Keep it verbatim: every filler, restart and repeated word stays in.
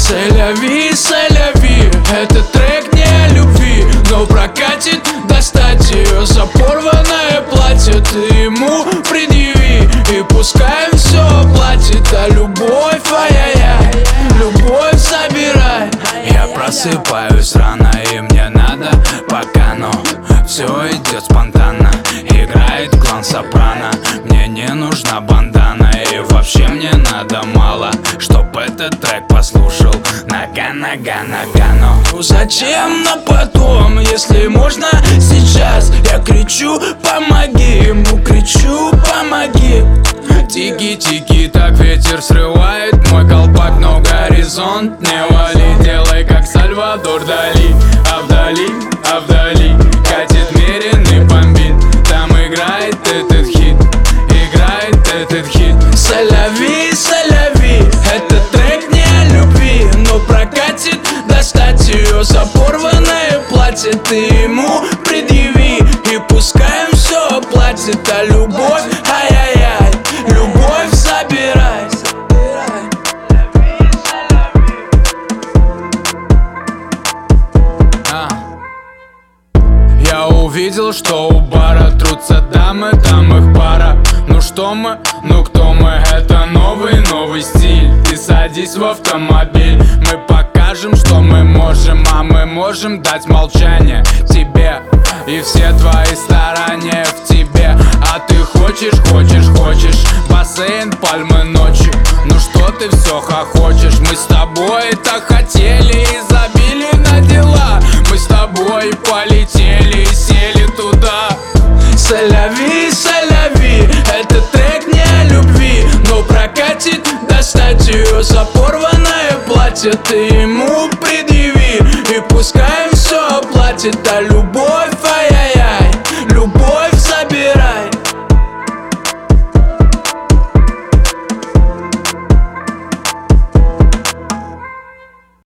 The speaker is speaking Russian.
Сэляви, сэляви, это трек не о любви, но прокатит достать ее за порванное платье. Ты ему предъяви, и пускай он все платит. А любовь, ай-яй-яй, любовь забирай. Я просыпаюсь рано, и мне надо пока, но все идет спонтанно. Играет клан Сопрано, мне не нужна бандана. И вообще мне надо мало, чтоб этот трек послушал. Нога, нога, нога, но ну зачем на потом, если можно сейчас? Я кричу, помоги ему, кричу, помоги. Тики-тики, так ветер срывает мой колпак, но горизонт не вали. Делай как Сальвадор Дали, а вдали, а вдали катит меренный бомбит. Там играет этот хит, играет этот хит. Сэляви, сэляви, это трек не о любви, но прокатит достать ее за порванное платье. Ты ему предъяви, и пускай он все платит. А любовь, ай-яй-яй, любовь забирай. а. Я увидел, что у бара трутся дамы, там их пара. Ну что мы, ну кто мы, это новый, новый стиль. Ты садись в автомобиль, мы покажем, что мы можем. А мы можем дать молчание тебе, и все твои старания в тебе. А ты хочешь, хочешь, хочешь бассейн, пальмы ночью. Ну что ты все хохочешь, мы с тобой так хотели и забили на дела. Мы с тобой полетели и сели туда. Сэляви, сэляви, это трек не о любви, но прокатит достать ее за порванное платье. Ты ему предъяви, и пускай он все платит. А любовь,